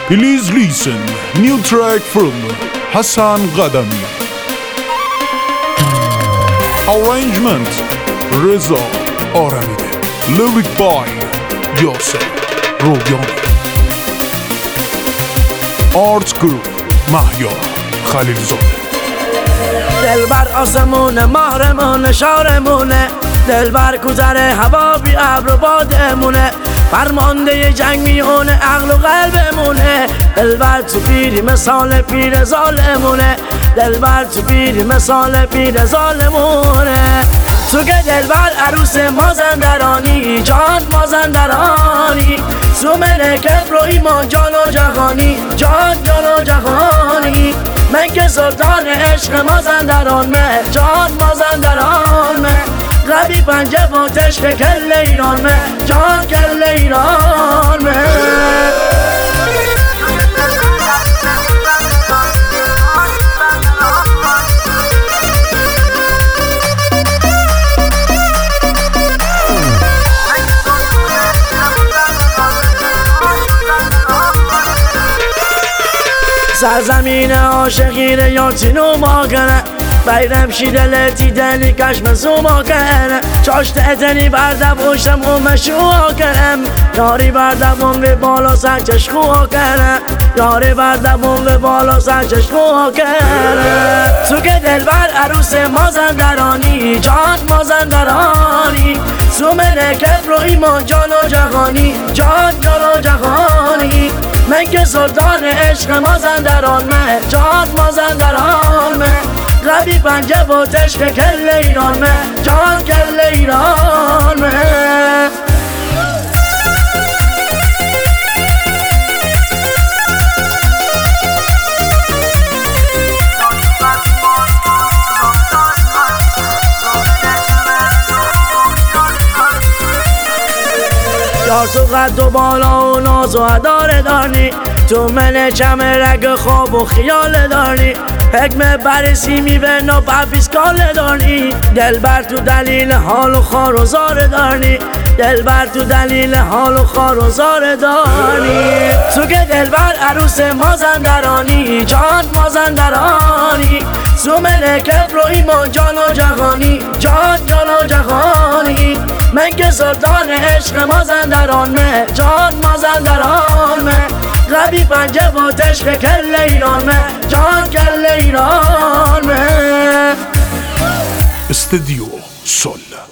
Please listen, new track from Hassan Qadami. Arrangement Reza Aramide. Lyric by Yasser Royani. Art Group Mahya Khalilzadeh. دلبر آسمونه مهرمونه شارمونه، دلبر کوتره هوا بی ابر و بادمونه، فرمانده جنگ میونه عقل و قلبمونه، دلبر تو پیری مثال پیر ظالمونه، دلبر تو پیری مثال پیر ظالمونه. تو که دلبر عروس مازندرانی، جان مازندرانی، تو منه کبر و ایمان جان و جهانی، جان و جهانی. من که سلطان عشق مازندران مه، جان مازندران مه، قوی پنجه و تشک کل ایران مه، جان کل ایران مه. سرزمین عاشقی یاتینو ما کنه، بیرم شیدل تیدنی کشم سوما کنه، چاشت اتنی بردم خوشم و مشوها کنم، یاری بردم به بالا سرچش خوها کنه، یاری بردم به بالا سرچش خوها کنه. تو که دلبر عروس مازندرانی، جان مازندرانی، تو منه کبر و ایمان جان و جهانی، جان و جهانی. من که سلطان عشق مازندران مه، جان مازندران مه، قوی پنجه و تشک کل ایران مه، جان کل ایران مه. یار تو قد و بالا و ناز و اداره داری، تو من چم رگ خواب و خیال داری، حکم برسی میوه و پفیسکال داری، دلبر تو دلیل حال و خار و زار داری، دلبر تو دلیل حال و خار و زار داری. تو که دلبر عروس مازندرانی، جان مازندرانی، تو من کبر و ایمان جان و جهانی، جان و جهانی. من که سلطان عشق مازندران مه، جان مازندران مه، قوی پنجه و تشک کل ایران مه، جان کل ایران مه. استدیو سول.